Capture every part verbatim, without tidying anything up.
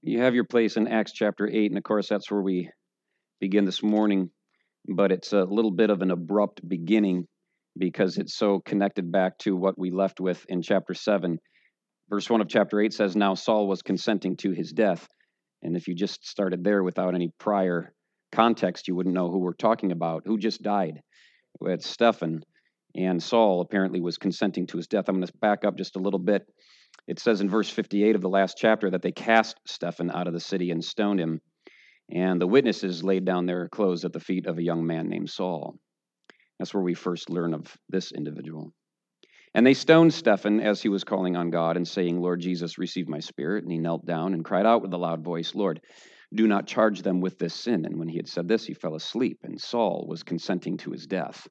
You have your place in Acts chapter eight, and of course that's where we begin this morning, but it's a little bit of an abrupt beginning because it's so connected back to what we left with in chapter seven. Verse one of chapter eight says, "Now Saul was consenting to his death." And if you just started there without any prior context, you wouldn't know who we're talking about, who just died. It's Stephen, and Saul apparently was consenting to his death. I'm going to back up just a little bit. It says in verse fifty-eight of the last chapter that they cast Stephen out of the city and stoned him, and the witnesses laid down their clothes at the feet of a young man named Saul. That's where we first learn of this individual. And they stoned Stephen as he was calling on God and saying, "Lord Jesus, receive my spirit." And he knelt down and cried out with a loud voice, "Lord, do not charge them with this sin." And when he had said this, he fell asleep, and Saul was consenting to his death.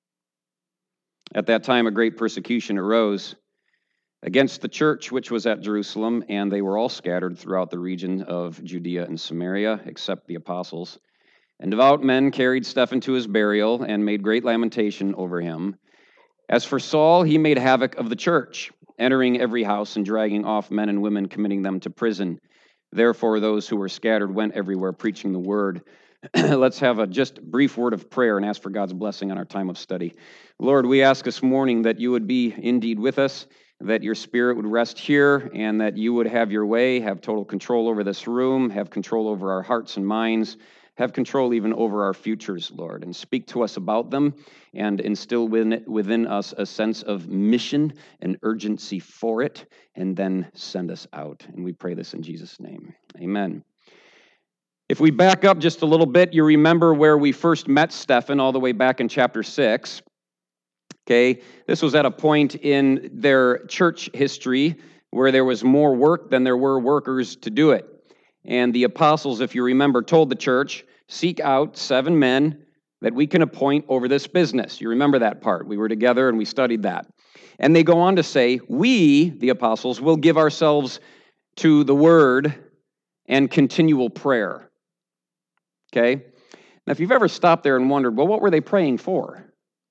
At that time, a great persecution arose against the church which was at Jerusalem, and they were all scattered throughout the region of Judea and Samaria, except the apostles. And devout men carried Stephen to his burial and made great lamentation over him. As for Saul, he made havoc of the church, entering every house and dragging off men and women, committing them to prison. Therefore, those who were scattered went everywhere preaching the word. Let's have a just brief word of prayer and ask for God's blessing on our time of study. Lord, we ask this morning that you would be indeed with us, that your spirit would rest here, and that you would have your way, have total control over this room, have control over our hearts and minds, have control even over our futures, Lord, and speak to us about them and instill within, within us a sense of mission and urgency for it, and then send us out. And we pray this in Jesus' name. Amen. If we back up just a little bit, you remember where we first met Stephen all the way back in chapter six. Okay, this was at a point in their church history where there was more work than there were workers to do it. And the apostles, if you remember, told the church, "Seek out seven men that we can appoint over this business." You remember that part. We were together and we studied that. And they go on to say, "We, the apostles, will give ourselves to the word and continual prayer." Okay? Now, if you've ever stopped there and wondered, well, what were they praying for?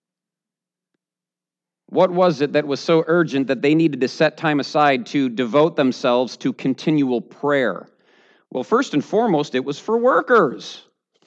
What was it that was so urgent that they needed to set time aside to devote themselves to continual prayer? Well, first and foremost, it was for workers.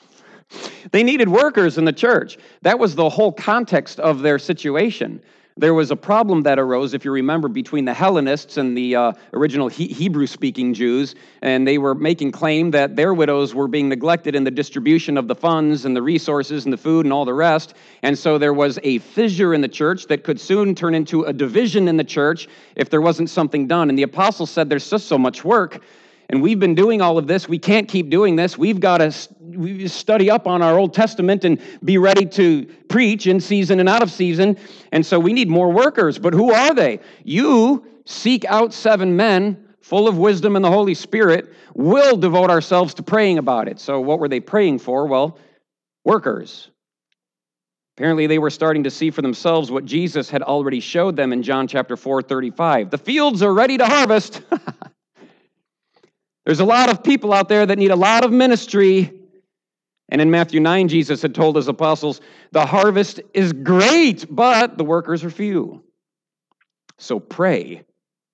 They needed workers in the church. That was the whole context of their situation. There was a problem that arose, if you remember, between the Hellenists and the uh, original he- Hebrew-speaking Jews, and they were making claim that their widows were being neglected in the distribution of the funds and the resources and the food and all the rest. And so there was a fissure in the church that could soon turn into a division in the church if there wasn't something done. And the apostles said, "There's just so much work, and we've been doing all of this. We can't keep doing this. We've got to we study up on our Old Testament and be ready to preach in season and out of season. And so we need more workers. But who are they? You seek out seven men full of wisdom and the Holy Spirit. We'll devote ourselves to praying about it." So what were they praying for? Well, workers. Apparently they were starting to see for themselves what Jesus had already showed them in John chapter four, thirty-five. The fields are ready to harvest. There's a lot of people out there that need a lot of ministry. And in Matthew nine, Jesus had told his apostles, the harvest is great, but the workers are few. So pray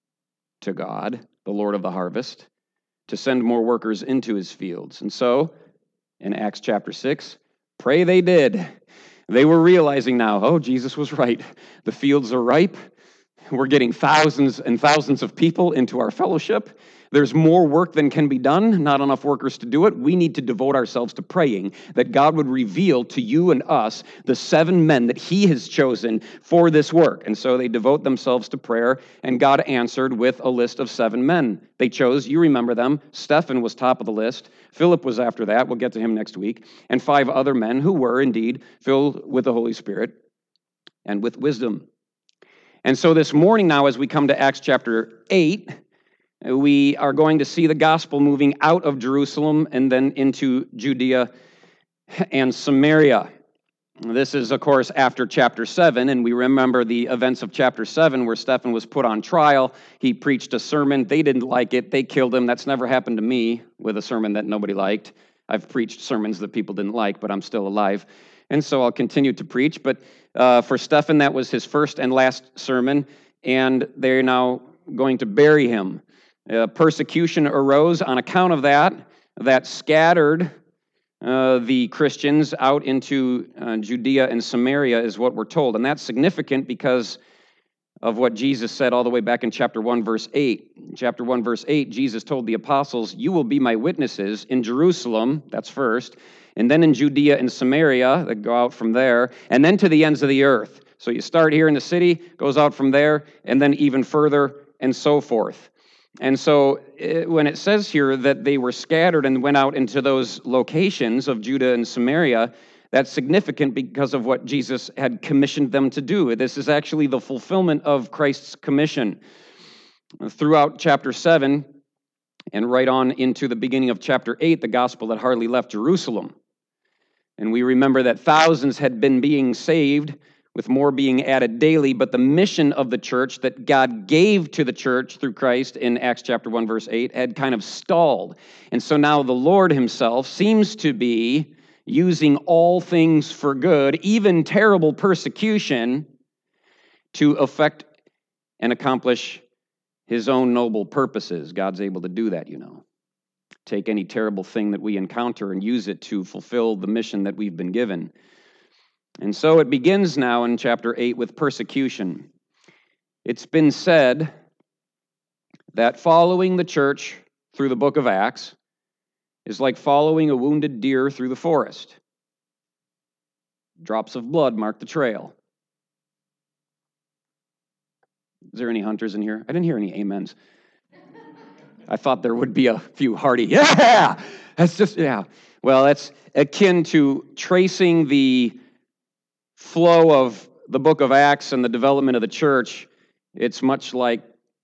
to God, the Lord of the harvest, to send more workers into his fields. And so, in Acts chapter six, pray they did. They were realizing now, oh, Jesus was right. The fields are ripe. We're getting thousands and thousands of people into our fellowship. There's more work than can be done, not enough workers to do it. We need to devote ourselves to praying that God would reveal to you and us the seven men that he has chosen for this work. And so they devote themselves to prayer, and God answered with a list of seven men. They chose, you remember them, Stephen was top of the list, Philip was after that, we'll get to him next week, and five other men who were indeed filled with the Holy Spirit and with wisdom. And so this morning now, as we come to Acts chapter eight, we are going to see the gospel moving out of Jerusalem and then into Judea and Samaria. This is, of course, after chapter seven, and we remember the events of chapter seven where Stephen was put on trial. He preached a sermon. They didn't like it. They killed him. That's never happened to me with a sermon that nobody liked. I've preached sermons that people didn't like, but I'm still alive. And so I'll continue to preach. But uh, for Stephen, that was his first and last sermon, and they're now going to bury him. Uh, persecution arose on account of that, that scattered uh, the Christians out into uh, Judea and Samaria, is what we're told. And that's significant because of what Jesus said all the way back in chapter one, verse eight. Chapter one, verse eight, Jesus told the apostles, "You will be my witnesses in Jerusalem," that's first, and then in Judea and Samaria, that go out from there, and then to the ends of the earth. So you start here in the city, goes out from there, and then even further, and so forth. And so it, when it says here that they were scattered and went out into those locations of Judah and Samaria, that's significant because of what Jesus had commissioned them to do. This is actually the fulfillment of Christ's commission. Throughout chapter seven and right on into the beginning of chapter eight, the gospel had hardly left Jerusalem. And we remember that thousands had been being saved, with more being added daily, but the mission of the church that God gave to the church through Christ in Acts chapter one, verse eight, had kind of stalled. And so now the Lord himself seems to be using all things for good, even terrible persecution, to effect and accomplish his own noble purposes. God's able to do that, you know. Take any terrible thing that we encounter and use it to fulfill the mission that we've been given. And so it begins now in chapter eight with persecution. It's been said that following the church through the book of Acts is like following a wounded deer through the forest. Drops of blood mark the trail. Is there any hunters in here? I didn't hear any amens. I thought there would be a few hearty, yeah! That's just, yeah. Well, that's akin to tracing the flow of the book of Acts and the development of the church. It's much like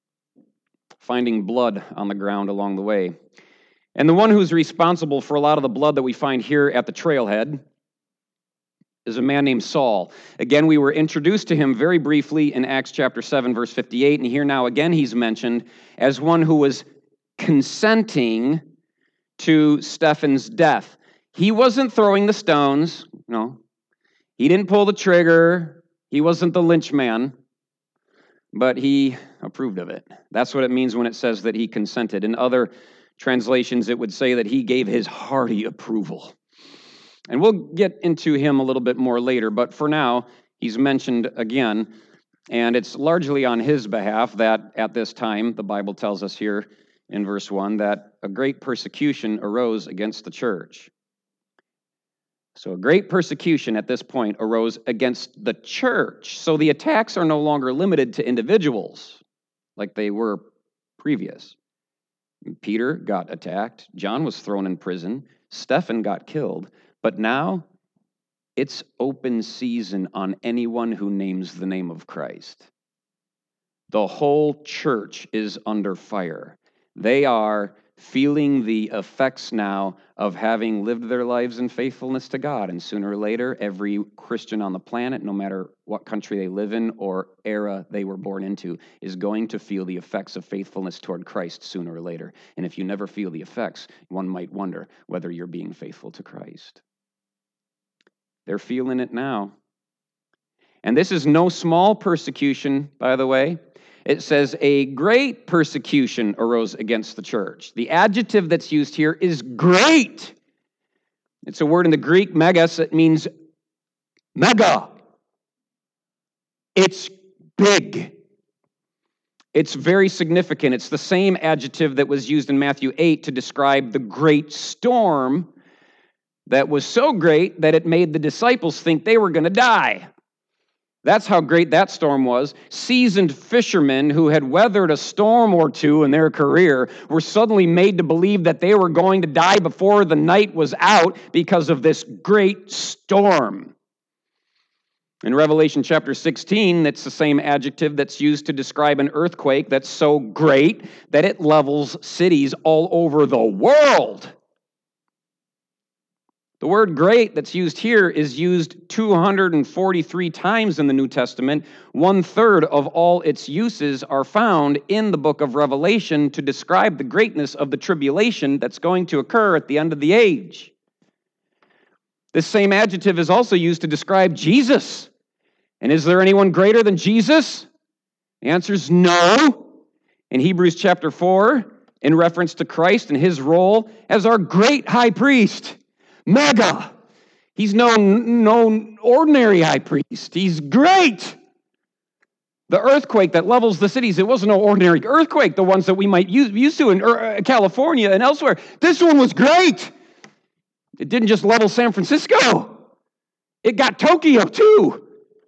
finding blood on the ground along the way. And the one who's responsible for a lot of the blood that we find here at the trailhead is a man named Saul. Again, we were introduced to him very briefly in Acts chapter seven, verse fifty-eight, and here now again he's mentioned as one who was consenting to Stephen's death. He wasn't throwing the stones, no. He didn't pull the trigger. He wasn't the lynch man, but he approved of it. That's what it means when it says that he consented. In other translations, it would say that he gave his hearty approval. And we'll get into him a little bit more later, but for now, he's mentioned again, and it's largely on his behalf that at this time, the Bible tells us here in verse one, that a great persecution arose against the church. So a great persecution at this point arose against the church. So the attacks are no longer limited to individuals like they were previous. Peter got attacked. John was thrown in prison. Stephen got killed. But now it's open season on anyone who names the name of Christ. The whole church is under fire. They are feeling the effects now of having lived their lives in faithfulness to God. And sooner or later, every Christian on the planet, no matter what country they live in or era they were born into, is going to feel the effects of faithfulness toward Christ sooner or later. And if you never feel the effects, one might wonder whether you're being faithful to Christ. They're feeling it now. And this is no small persecution, by the way. It says a great persecution arose against the church. The adjective that's used here is great. It's a word in the Greek, megas. It means mega. It's big. It's very significant. It's the same adjective that was used in Matthew eight to describe the great storm that was so great that it made the disciples think they were going to die. That's how great that storm was. Seasoned fishermen who had weathered a storm or two in their career were suddenly made to believe that they were going to die before the night was out because of this great storm. In Revelation chapter sixteen, it's the same adjective that's used to describe an earthquake that's so great that it levels cities all over the world. The word great that's used here is used two hundred forty-three times in the New Testament. One third of all its uses are found in the book of Revelation to describe the greatness of the tribulation that's going to occur at the end of the age. This same adjective is also used to describe Jesus. And is there anyone greater than Jesus? The answer is no. In Hebrews chapter four, in reference to Christ and his role as our great high priest. Mega. He's no, no ordinary high priest. He's great. The earthquake that levels the cities, it wasn't no ordinary earthquake, the ones that we might use used to in uh, California and elsewhere. This one was great. It didn't just level San Francisco. It got Tokyo too.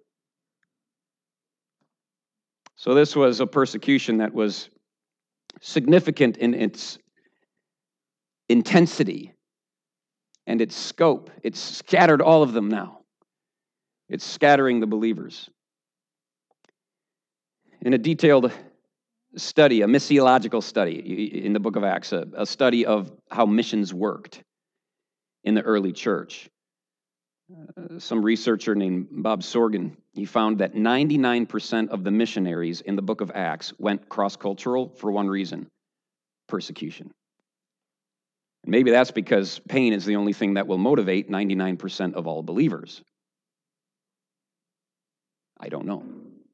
So this was a persecution that was significant in its intensity and its scope. It's scattered all of them now. It's scattering the believers. In a detailed study, a missiological study in the book of Acts, a, a study of how missions worked in the early church, uh, some researcher named Bob Sorgen, he found that ninety-nine percent of the missionaries in the book of Acts went cross-cultural for one reason: persecution. And maybe that's because pain is the only thing that will motivate ninety-nine percent of all believers. I don't know.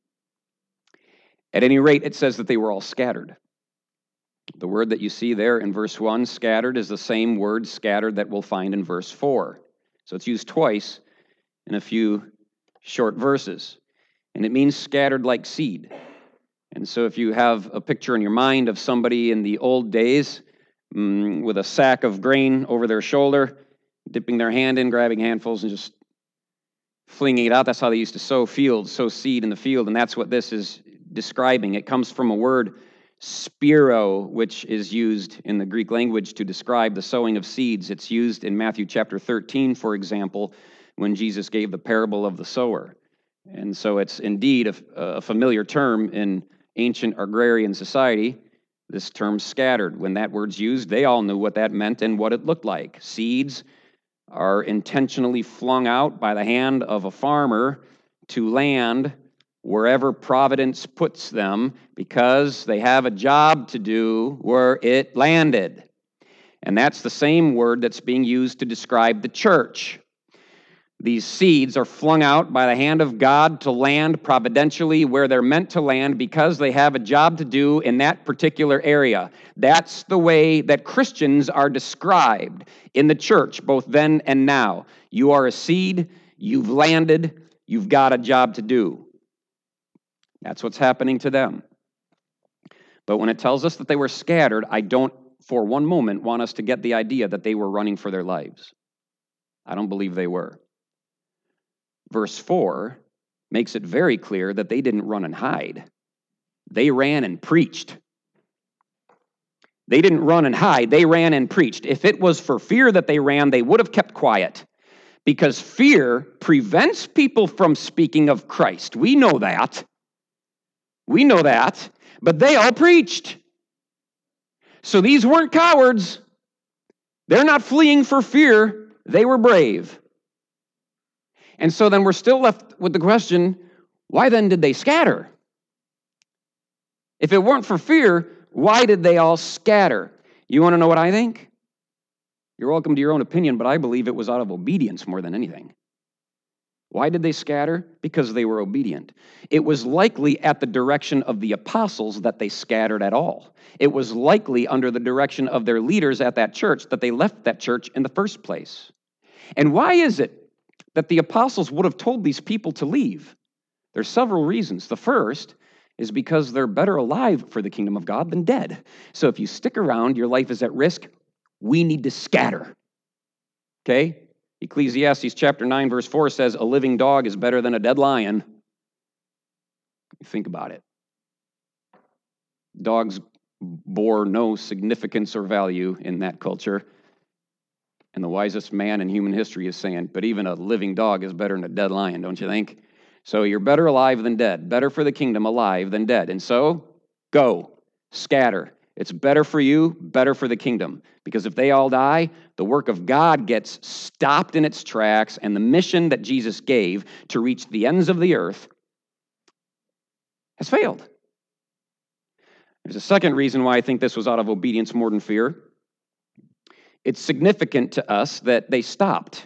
At any rate, it says that they were all scattered. The word that you see there in verse one, scattered, is the same word scattered that we'll find in verse four. So it's used twice in a few short verses. And it means scattered like seed. And so if you have a picture in your mind of somebody in the old days mm, with a sack of grain over their shoulder, dipping their hand in, grabbing handfuls, and just flinging it out, that's how they used to sow fields, sow seed in the field. And that's what this is describing. It comes from a word, spiro, which is used in the Greek language to describe the sowing of seeds. It's used in Matthew chapter thirteen, for example, when Jesus gave the parable of the sower. And so it's indeed a, a familiar term in ancient agrarian society, this term scattered. When that word's used, they all knew what that meant and what it looked like. Seeds are intentionally flung out by the hand of a farmer to land wherever providence puts them, because they have a job to do where it landed. And that's the same word that's being used to describe the church. These seeds are flung out by the hand of God to land providentially where they're meant to land because they have a job to do in that particular area. That's the way that Christians are described in the church, both then and now. You are a seed, you've landed, you've got a job to do. That's what's happening to them. But when it tells us that they were scattered, I don't for one moment want us to get the idea that they were running for their lives. I don't believe they were. Verse four makes it very clear that they didn't run and hide. They ran and preached. They didn't run and hide. They ran and preached. If it was for fear that they ran, they would have kept quiet, because fear prevents people from speaking of Christ. We know that. We know that. But they all preached. So these weren't cowards. They're not fleeing for fear. They were brave. And so then we're still left with the question, why then did they scatter? If it weren't for fear, why did they all scatter? You want to know what I think? You're welcome to your own opinion, but I believe it was out of obedience more than anything. Why did they scatter? Because they were obedient. It was likely at the direction of the apostles that they scattered at all. It was likely under the direction of their leaders at that church that they left that church in the first place. And why is it that the apostles would have told these people to leave? There's several reasons. The first is because they're better alive for the kingdom of God than dead. So if you stick around, your life is at risk. We need to scatter. Okay? Ecclesiastes chapter nine, verse four says, a living dog is better than a dead lion. Think about it. Dogs bore no significance or value in that culture. And the wisest man in human history is saying, but even a living dog is better than a dead lion, don't you think? So you're better alive than dead. Better for the kingdom alive than dead. And so, go. Scatter. It's better for you, better for the kingdom. Because if they all die, the work of God gets stopped in its tracks, and the mission that Jesus gave to reach the ends of the earth has failed. There's a second reason why I think this was out of obedience more than fear. It's significant to us that they stopped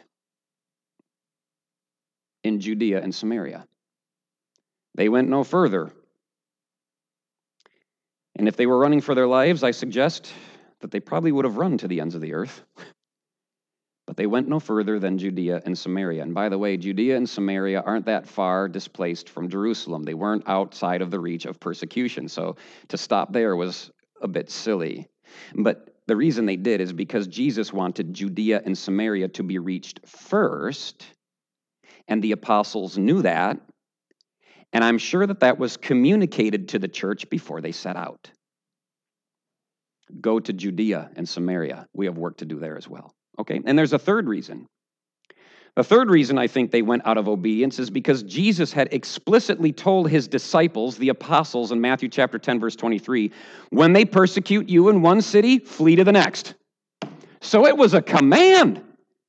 in Judea and Samaria. They went no further. And if they were running for their lives, I suggest that they probably would have run to the ends of the earth. But they went no further than Judea and Samaria. And by the way, Judea and Samaria aren't that far displaced from Jerusalem. They weren't outside of the reach of persecution. So to stop there was a bit silly. But the reason they did is because Jesus wanted Judea and Samaria to be reached first. And the apostles knew that. And I'm sure that that was communicated to the church before they set out. Go to Judea and Samaria. We have work to do there as well. Okay, and there's a third reason. The third reason I think they went out of obedience is because Jesus had explicitly told his disciples, the apostles, in Matthew chapter ten, verse twenty-three, when they persecute you in one city, flee to the next. So it was a command.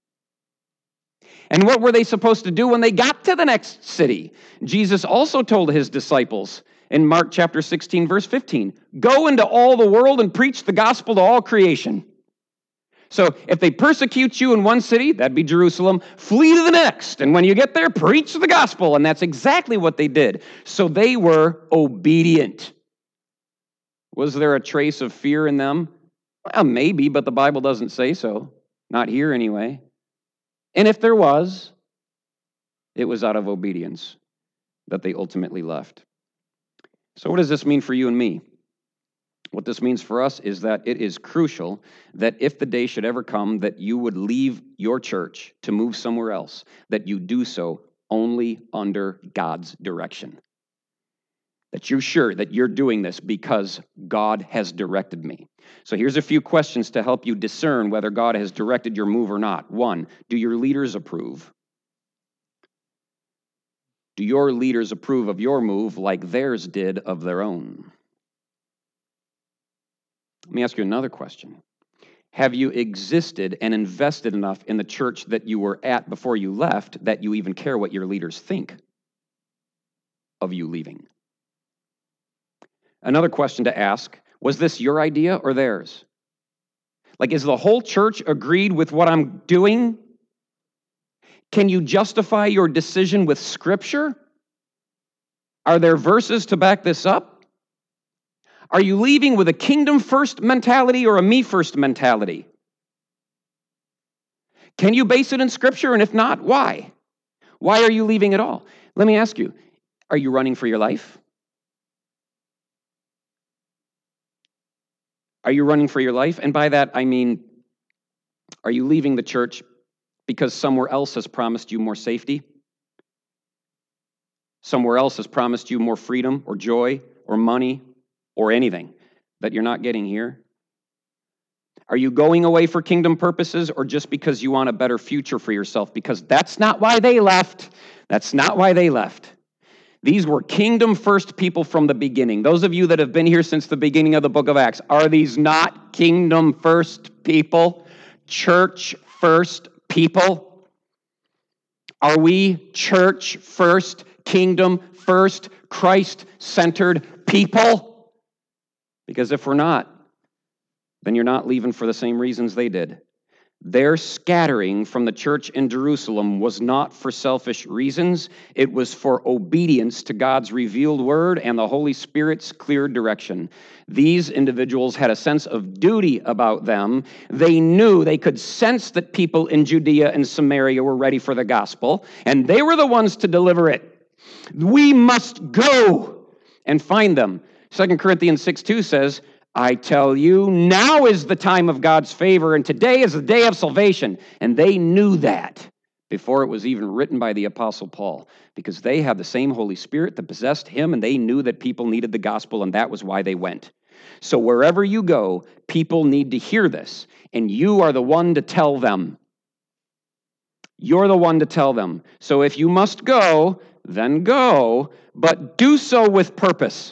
And what were they supposed to do when they got to the next city? Jesus also told his disciples in Mark chapter sixteen, verse fifteen, go into all the world and preach the gospel to all creation. So if they persecute you in one city, that'd be Jerusalem, flee to the next. And when you get there, preach the gospel. And that's exactly what they did. So they were obedient. Was there a trace of fear in them? Well, maybe, but the Bible doesn't say so. Not here anyway. And if there was, it was out of obedience that they ultimately left. So what does this mean for you and me? What this means for us is that it is crucial that if the day should ever come that you would leave your church to move somewhere else, that you do so only under God's direction. That you're sure that you're doing this because God has directed me. So here's a few questions to help you discern whether God has directed your move or not. One, do your leaders approve? Do your leaders approve of your move like theirs did of their own? Let me ask you another question. Have you existed and invested enough in the church that you were at before you left that you even care what your leaders think of you leaving? Another question to ask, was this your idea or theirs? Like, is the whole church agreed with what I'm doing? Can you justify your decision with Scripture? Are there verses to back this up? Are you leaving with a kingdom-first mentality or a me-first mentality? Can you base it in Scripture? And if not, why? Why are you leaving at all? Let me ask you, are you running for your life? Are you running for your life? And by that, I mean, are you leaving the church because somewhere else has promised you more safety? Somewhere else has promised you more freedom or joy or money or anything that you're not getting here? Are you going away for kingdom purposes or just because you want a better future for yourself? Because that's not why they left. That's not why they left. These were kingdom-first people from the beginning. Those of you that have been here since the beginning of the book of Acts, are these not kingdom-first people? Church-first people? Are we church-first, kingdom-first, Christ-centered people? Because if we're not, then you're not leaving for the same reasons they did. Their scattering from the church in Jerusalem was not for selfish reasons. It was for obedience to God's revealed word and the Holy Spirit's clear direction. These individuals had a sense of duty about them. They knew, they could sense that people in Judea and Samaria were ready for the gospel, and they were the ones to deliver it. We must go and find them. Second Corinthians six two says, I tell you, now is the time of God's favor, and today is the day of salvation. And they knew that before it was even written by the Apostle Paul, because they had the same Holy Spirit that possessed him, and they knew that people needed the gospel, and that was why they went. So wherever you go, people need to hear this, and you are the one to tell them. You're the one to tell them. So if you must go, then go, but do so with purpose.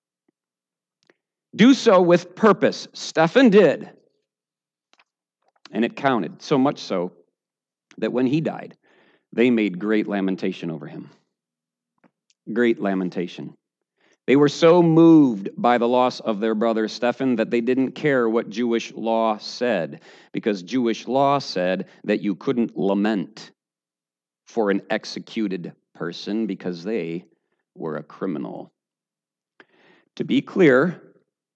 Do so with purpose. Stephen did. And it counted, so much so that when he died, they made great lamentation over him. Great lamentation. They were so moved by the loss of their brother Stephen that they didn't care what Jewish law said, because Jewish law said that you couldn't lament for an executed person because they were a criminal. To be clear,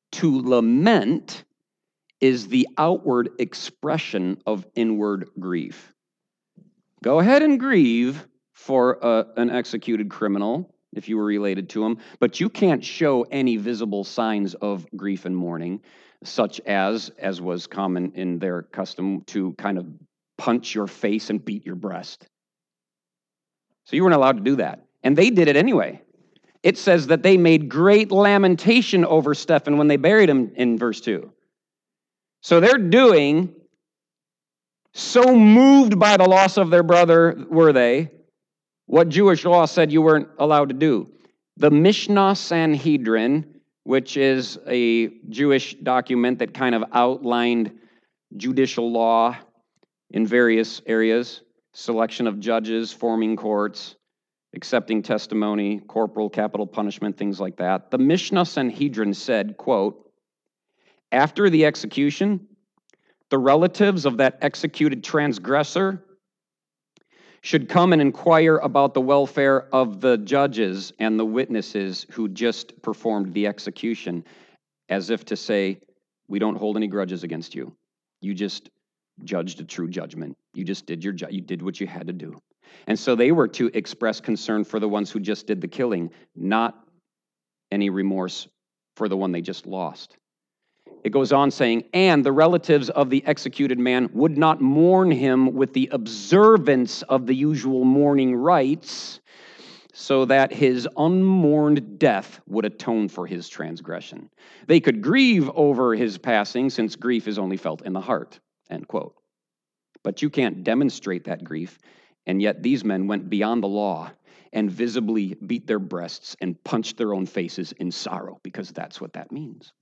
To lament is the outward expression of inward grief. Go ahead and grieve for a, an executed criminal if you were related to him, but you can't show any visible signs of grief and mourning, such as, as was common in their custom, to kind of punch your face and beat your breast. So you weren't allowed to do that. And they did it anyway. It says that they made great lamentation over Stephen when they buried him in verse two. So they're doing, so moved by the loss of their brother, were they, what Jewish law said you weren't allowed to do. The Mishnah Sanhedrin, which is a Jewish document that kind of outlined judicial law in various areas, selection of judges, forming courts, accepting testimony, corporal, capital punishment, things like that. The Mishnah Sanhedrin said, quote, after the execution, the relatives of that executed transgressor should come and inquire about the welfare of the judges and the witnesses who just performed the execution, as if to say, we don't hold any grudges against you. You just judged a true judgment. You just did your job. You did what you had to do. And so they were to express concern for the ones who just did the killing, not any remorse for the one they just lost. It goes on saying, and the relatives of the executed man would not mourn him with the observance of the usual mourning rites, so that his unmourned death would atone for his transgression. They could grieve over his passing, since grief is only felt in the heart, end quote. But you can't demonstrate that grief, and yet these men went beyond the law and visibly beat their breasts and punched their own faces in sorrow, because that's what that means.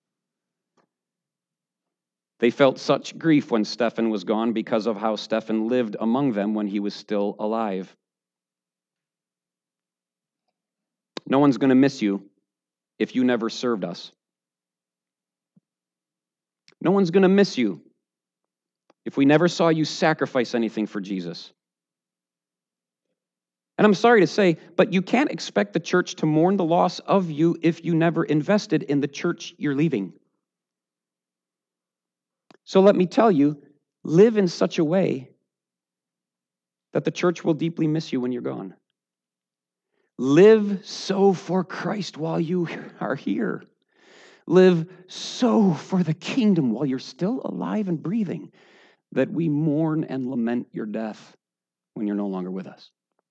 They felt such grief when Stephen was gone because of how Stephen lived among them when he was still alive. No one's going to miss you if you never served us. No one's going to miss you if we never saw you sacrifice anything for Jesus. And I'm sorry to say, but you can't expect the church to mourn the loss of you if you never invested in the church you're leaving. So let me tell you, live in such a way that the church will deeply miss you when you're gone. Live so for Christ while you are here. Live so for the kingdom while you're still alive and breathing, that we mourn and lament your death when you're no longer with us.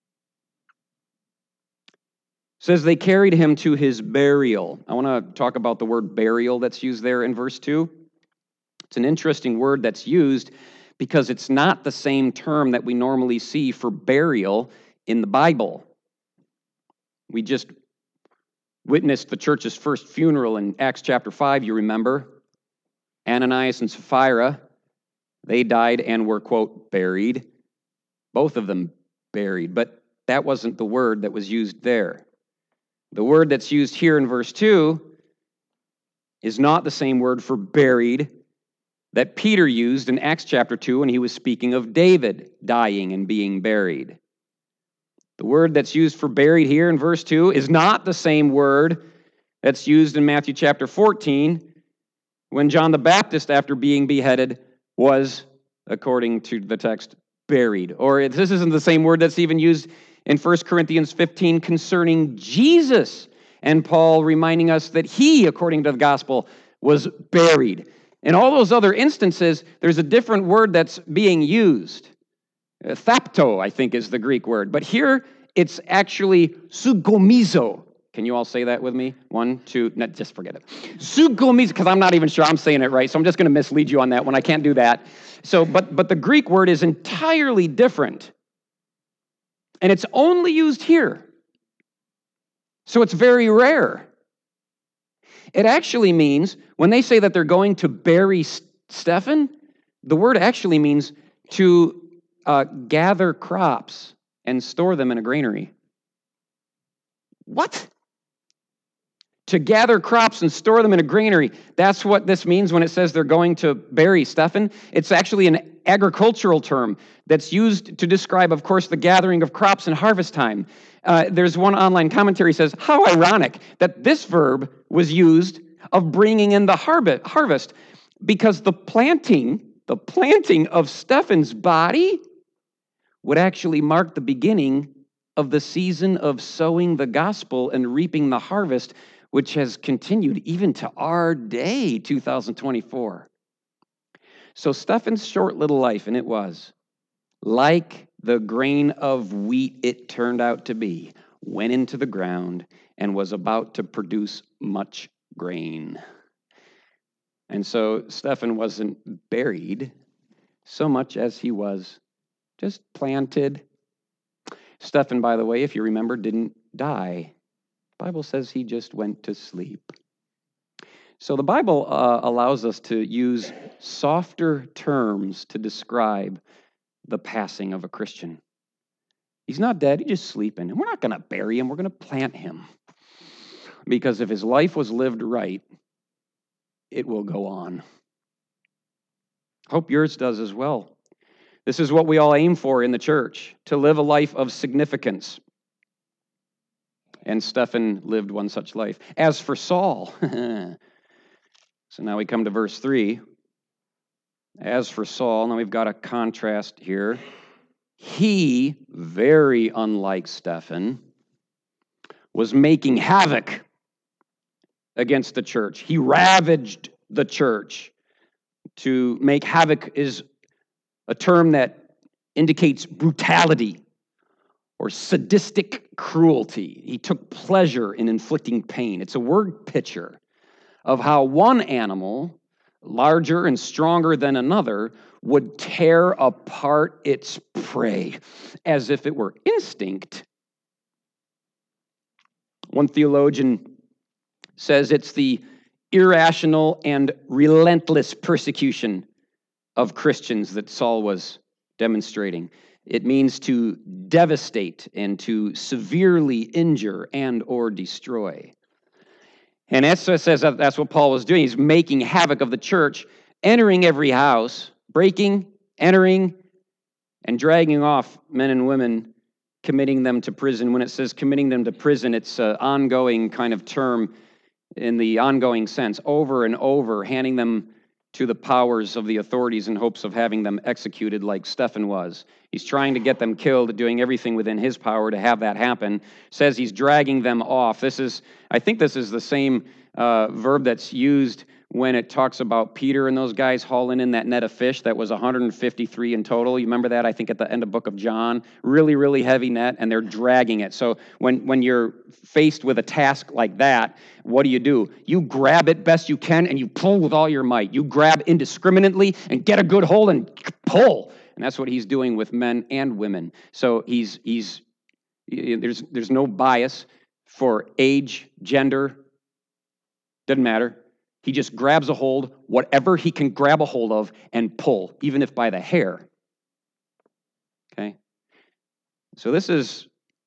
It says they carried him to his burial. I want to talk about the word burial that's used there in verse two. It's an interesting word that's used because it's not the same term that we normally see for burial in the Bible. We just witnessed the church's first funeral in Acts chapter five, you remember. Ananias and Sapphira, they died and were, quote, buried. Both of them buried, but that wasn't the word that was used there. The word that's used here in verse two is not the same word for buried that Peter used in Acts chapter two when he was speaking of David dying and being buried. The word that's used for buried here in verse two is not the same word that's used in Matthew chapter fourteen when John the Baptist, after being beheaded, was, according to the text, buried. Or this isn't the same word that's even used in First Corinthians fifteen concerning Jesus, and Paul reminding us that he, according to the gospel, was buried. In all those other instances, there's a different word that's being used. Thapto, I think, is the Greek word. But here, it's actually sugomizo. Can you all say that with me? One, two, no, just forget it. Sugomizo, because I'm not even sure I'm saying it right, so I'm just going to mislead you on that one. I can't do that. So, but, but the Greek word is entirely different. And it's only used here. So it's very rare. It actually means, when they say that they're going to bury Stephen, the word actually means to uh, gather crops and store them in a granary. What? To gather crops and store them in a granary. That's what this means when it says they're going to bury Stephen. It's actually an agricultural term that's used to describe, of course, the gathering of crops in harvest time. Uh, there's one online commentary that says, how ironic that this verb was used of bringing in the harvest, because the planting, the planting of Stephen's body would actually mark the beginning of the season of sowing the gospel and reaping the harvest, which has continued even to our day, two thousand twenty-four. So Stephen's short little life, and it was, like the grain of wheat it turned out to be, went into the ground and was about to produce much grain. And so Stephen wasn't buried so much as he was just planted. Stephen, by the way, if you remember, didn't die. The Bible says he just went to sleep. So the Bible uh, allows us to use softer terms to describe the passing of a Christian. He's not dead, he's just sleeping. And we're not going to bury him, we're going to plant him. Because if his life was lived right, it will go on. Hope yours does as well. This is what we all aim for in the church, to live a life of significance. And Stephen lived one such life. As for Saul, so now we come to verse three. As for Saul, now we've got a contrast here. He, very unlike Stephen, was making havoc against the church. He ravaged the church. To make havoc is a term that indicates brutality or sadistic cruelty. He took pleasure in inflicting pain. It's a word picture of how one animal, larger and stronger than another, would tear apart its prey as if it were instinct. One theologian says it's the irrational and relentless persecution of Christians that Saul was demonstrating. It means to devastate and to severely injure and or destroy. And it says that that's what Paul was doing. He's making havoc of the church, entering every house, breaking, entering, and dragging off men and women, committing them to prison. When it says committing them to prison, it's an ongoing kind of term in the ongoing sense, over and over, handing them to the powers of the authorities in hopes of having them executed like Stephen was. He's trying to get them killed, doing everything within his power to have that happen. Says he's dragging them off. This is, I think this is the same uh, verb that's used when it talks about Peter and those guys hauling in that net of fish that was one hundred fifty-three in total. You remember that, I think, at the end of book of John? Really, really heavy net, and they're dragging it. So when, when you're faced with a task like that, what do you do? You grab it best you can, and you pull with all your might. You grab indiscriminately and get a good hold and pull. And that's what he's doing with men and women. So he's he's there's there's no bias for age, gender, doesn't matter. He just grabs a hold, whatever he can grab a hold of, and pull, even if by the hair. Okay? So this is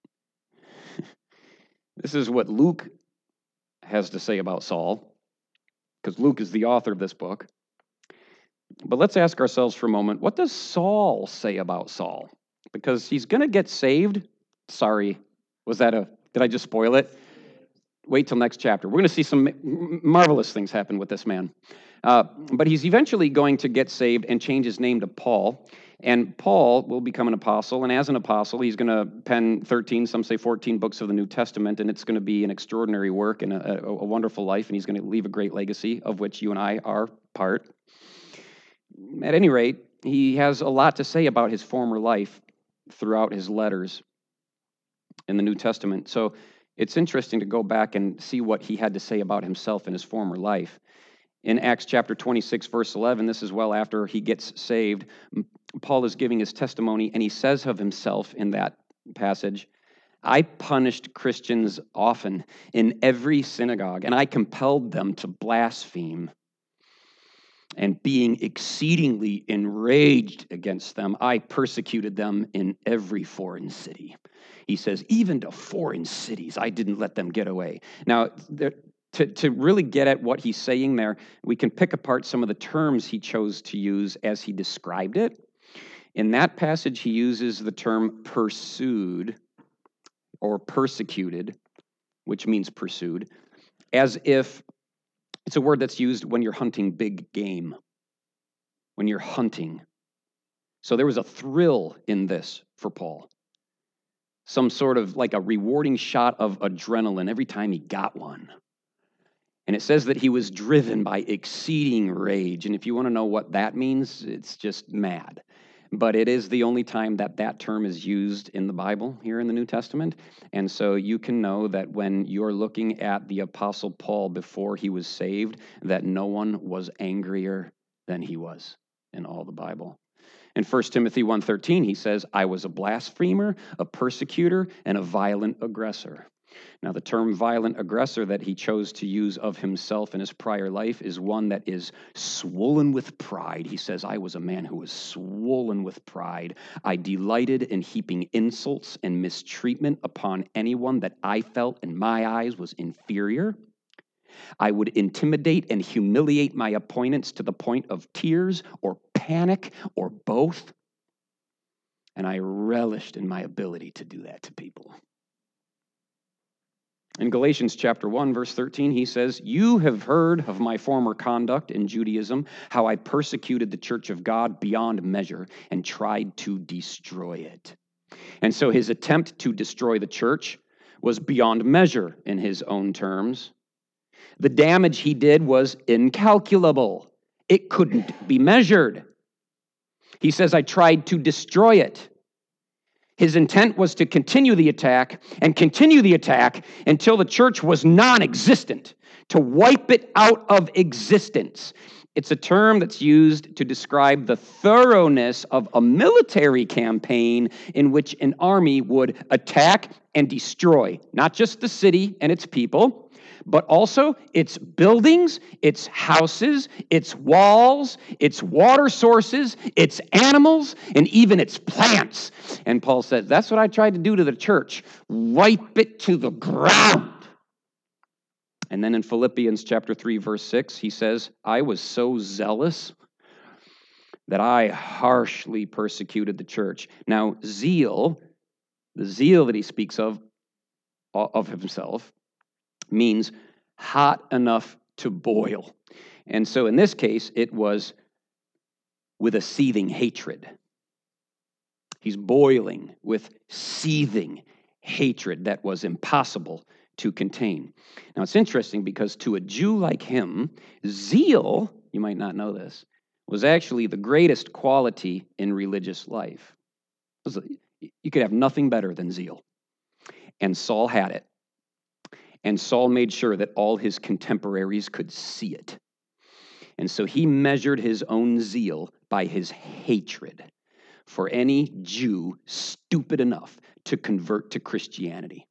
this is what Luke has to say about Saul, because Luke is the author of this book. But let's ask ourselves for a moment, what does Saul say about Saul? Because he's going to get saved. Sorry, was that a, did I just spoil it? Wait till next chapter. We're going to see some marvelous things happen with this man. Uh, but he's eventually going to get saved and change his name to Paul. And Paul will become an apostle. And as an apostle, he's going to pen thirteen, some say fourteen books of the New Testament. And it's going to be an extraordinary work and a, a, a wonderful life. And he's going to leave a great legacy, of which you and I are part. At any rate, he has a lot to say about his former life throughout his letters in the New Testament. So it's interesting to go back and see what he had to say about himself in his former life. In Acts chapter twenty-six, verse eleven, this is well after he gets saved, Paul is giving his testimony, and he says of himself in that passage, I punished Christians often in every synagogue, and I compelled them to blaspheme. And being exceedingly enraged against them, I persecuted them in every foreign city. He says, even to foreign cities, I didn't let them get away. Now, there, to, to really get at what he's saying there, we can pick apart some of the terms he chose to use as he described it. In that passage, he uses the term pursued or persecuted, which means pursued, as if It's a word that's used when you're hunting big game, when you're hunting. So there was a thrill in this for Paul. Some sort of like a rewarding shot of adrenaline every time he got one. And it says that he was driven by exceeding rage. And if you want to know what that means, it's just mad. But it is the only time that that term is used in the Bible here in the New Testament. And so you can know that when you're looking at the Apostle Paul before he was saved, that no one was angrier than he was in all the Bible. In First Timothy one thirteen, he says, I was a blasphemer, a persecutor, and a violent aggressor. Now, the term violent aggressor that he chose to use of himself in his prior life is one that is swollen with pride. He says, I was a man who was swollen with pride. I delighted in heaping insults and mistreatment upon anyone that I felt in my eyes was inferior. I would intimidate and humiliate my opponents to the point of tears or panic or both. And I relished in my ability to do that to people. In Galatians chapter one, verse thirteen, he says, you have heard of my former conduct in Judaism, how I persecuted the church of God beyond measure and tried to destroy it. And so his attempt to destroy the church was beyond measure in his own terms. The damage he did was incalculable. It couldn't be measured. He says, I tried to destroy it. His intent was to continue the attack and continue the attack until the church was non-existent, to wipe it out of existence. It's a term that's used to describe the thoroughness of a military campaign in which an army would attack and destroy not just the city and its people, but also its buildings, its houses, its walls, its water sources, its animals, and even its plants. And Paul says, that's what I tried to do to the church. Wipe it to the ground. And then in Philippians chapter three, verse six, he says, I was so zealous that I harshly persecuted the church. Now, zeal, the zeal that he speaks of, of himself, means hot enough to boil. And so in this case, it was with a seething hatred. He's boiling with seething hatred that was impossible to contain. Now it's interesting because to a Jew like him, zeal, you might not know this, was actually the greatest quality in religious life. You could have nothing better than zeal. And Saul had it. And Saul made sure that all his contemporaries could see it. And so he measured his own zeal by his hatred for any Jew stupid enough to convert to Christianity.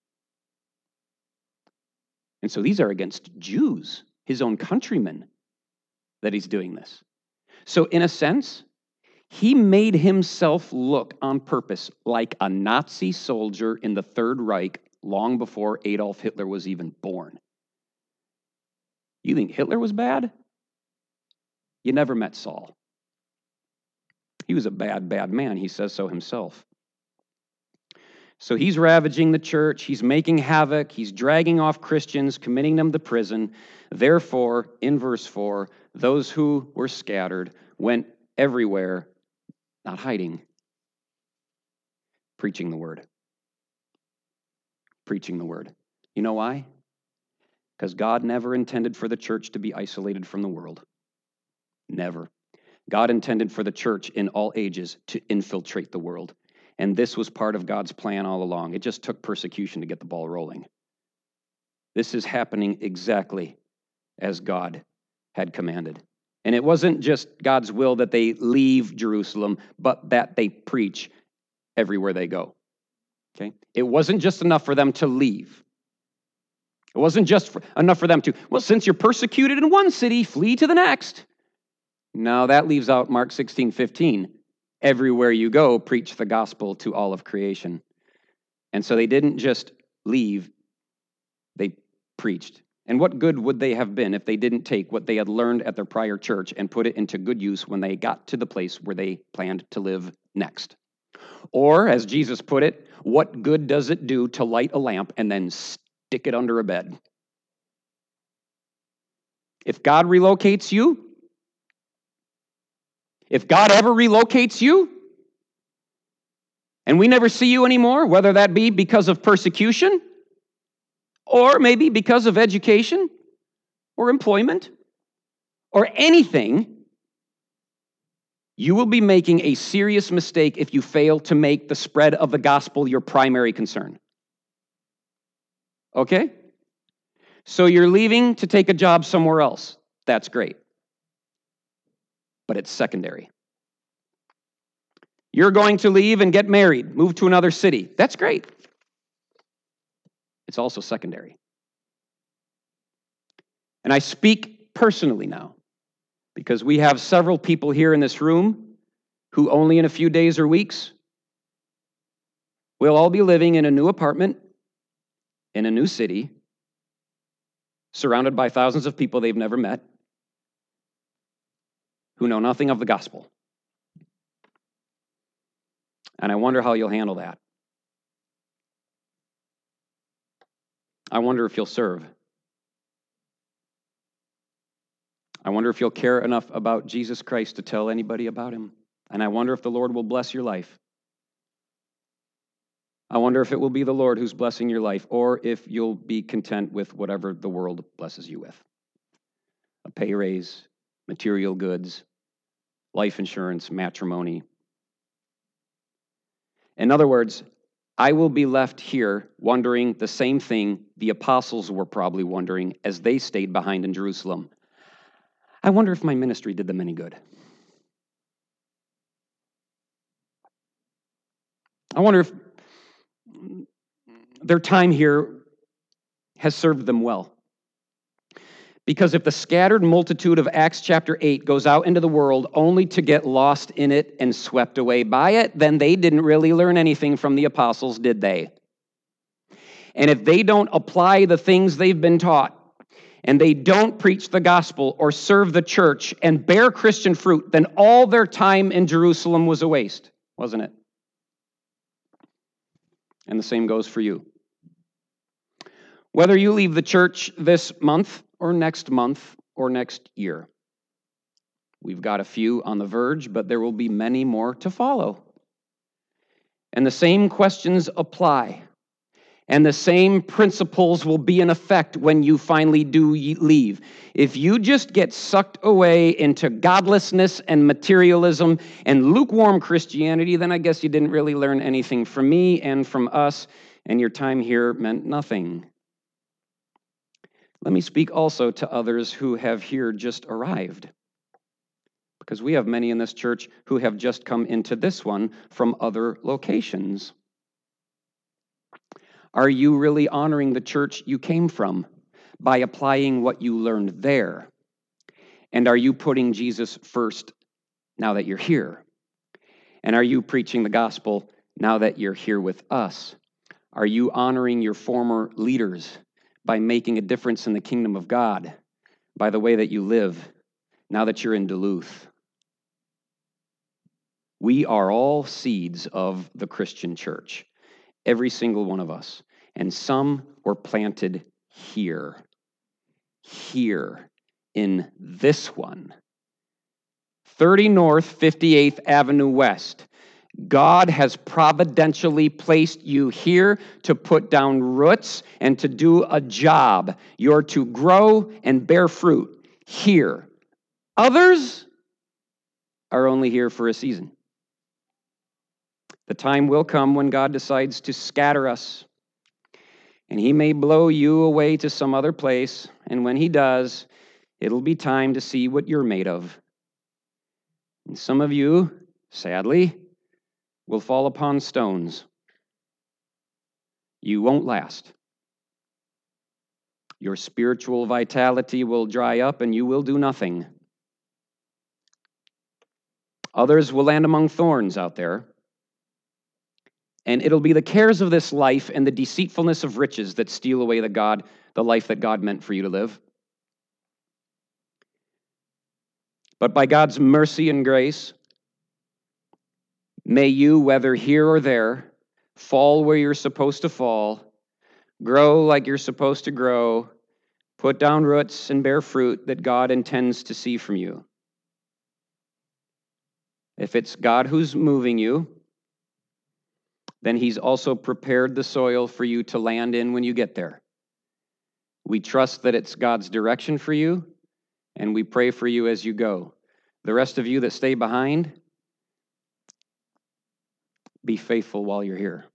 And so these are against Jews, his own countrymen, that he's doing this. So in a sense, he made himself look on purpose like a Nazi soldier in the Third Reich long before Adolf Hitler was even born. You think Hitler was bad? You never met Saul. He was a bad, bad man. He says so himself. So he's ravaging the church. He's making havoc. He's dragging off Christians, committing them to prison. Therefore, in verse four, those who were scattered went everywhere, not hiding, preaching the word. Preaching the word. You know why? Because God never intended for the church to be isolated from the world. Never. God intended for the church in all ages to infiltrate the world. And this was part of God's plan all along. It just took persecution to get the ball rolling. This is happening exactly as God had commanded. And it wasn't just God's will that they leave Jerusalem, but that they preach everywhere they go. Okay? It wasn't just enough for them to leave. It wasn't just for, enough for them to, well, since you're persecuted in one city, flee to the next. No, that leaves out Mark sixteen fifteen. Everywhere you go, preach the gospel to all of creation. And so they didn't just leave, they preached. And what good would they have been if they didn't take what they had learned at their prior church and put it into good use when they got to the place where they planned to live next? Or, as Jesus put it, what good does it do to light a lamp and then stick it under a bed? If God relocates you, if God ever relocates you, and we never see you anymore, whether that be because of persecution, or maybe because of education, or employment, or anything, you will be making a serious mistake if you fail to make the spread of the gospel your primary concern. Okay? So you're leaving to take a job somewhere else. That's great. But it's secondary. You're going to leave and get married, move to another city. That's great. It's also secondary. And I speak personally now, because we have several people here in this room who only in a few days or weeks will all be living in a new apartment, in a new city, surrounded by thousands of people they've never met, who know nothing of the gospel. And I wonder how you'll handle that. I wonder if you'll serve. I wonder if you'll care enough about Jesus Christ to tell anybody about him. And I wonder if the Lord will bless your life. I wonder if it will be the Lord who's blessing your life, or if you'll be content with whatever the world blesses you with. A pay raise, material goods, life insurance, matrimony. In other words, I will be left here wondering the same thing the apostles were probably wondering as they stayed behind in Jerusalem. I wonder if my ministry did them any good. I wonder if their time here has served them well. Because if the scattered multitude of Acts chapter eight goes out into the world only to get lost in it and swept away by it, then they didn't really learn anything from the apostles, did they? And if they don't apply the things they've been taught, and they don't preach the gospel or serve the church and bear Christian fruit, then all their time in Jerusalem was a waste, wasn't it? And the same goes for you. Whether you leave the church this month or next month or next year, we've got a few on the verge, but there will be many more to follow. And the same questions apply. And the same principles will be in effect when you finally do leave. If you just get sucked away into godlessness and materialism and lukewarm Christianity, then I guess you didn't really learn anything from me and from us, and your time here meant nothing. Let me speak also to others who have here just arrived, because we have many in this church who have just come into this one from other locations. Are you really honoring the church you came from by applying what you learned there? And are you putting Jesus first now that you're here? And are you preaching the gospel now that you're here with us? Are you honoring your former leaders by making a difference in the kingdom of God by the way that you live now that you're in Duluth? We are all seeds of the Christian church. Every single one of us. And some were planted here. Here in this one. thirty North, fifty-eighth Avenue West. God has providentially placed you here to put down roots and to do a job. You're to grow and bear fruit here. Others are only here for a season. The time will come when God decides to scatter us, and he may blow you away to some other place, and when he does, it'll be time to see what you're made of. And some of you, sadly, will fall upon stones. You won't last. Your spiritual vitality will dry up, and you will do nothing. Others will land among thorns out there. And it'll be the cares of this life and the deceitfulness of riches that steal away the God, the life that God meant for you to live. But by God's mercy and grace, may you, whether here or there, fall where you're supposed to fall, grow like you're supposed to grow, Put down roots and bear fruit that God intends to see from you. If it's God who's moving you, then he's also prepared the soil for you to land in when you get there. We trust that it's God's direction for you, and we pray for you as you go. The rest of you that stay behind, be faithful while you're here.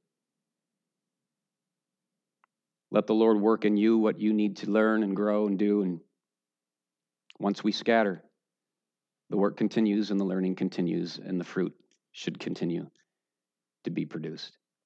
Let the Lord work in you what you need to learn and grow and do. And once we scatter, the work continues and the learning continues and the fruit should continue to be produced.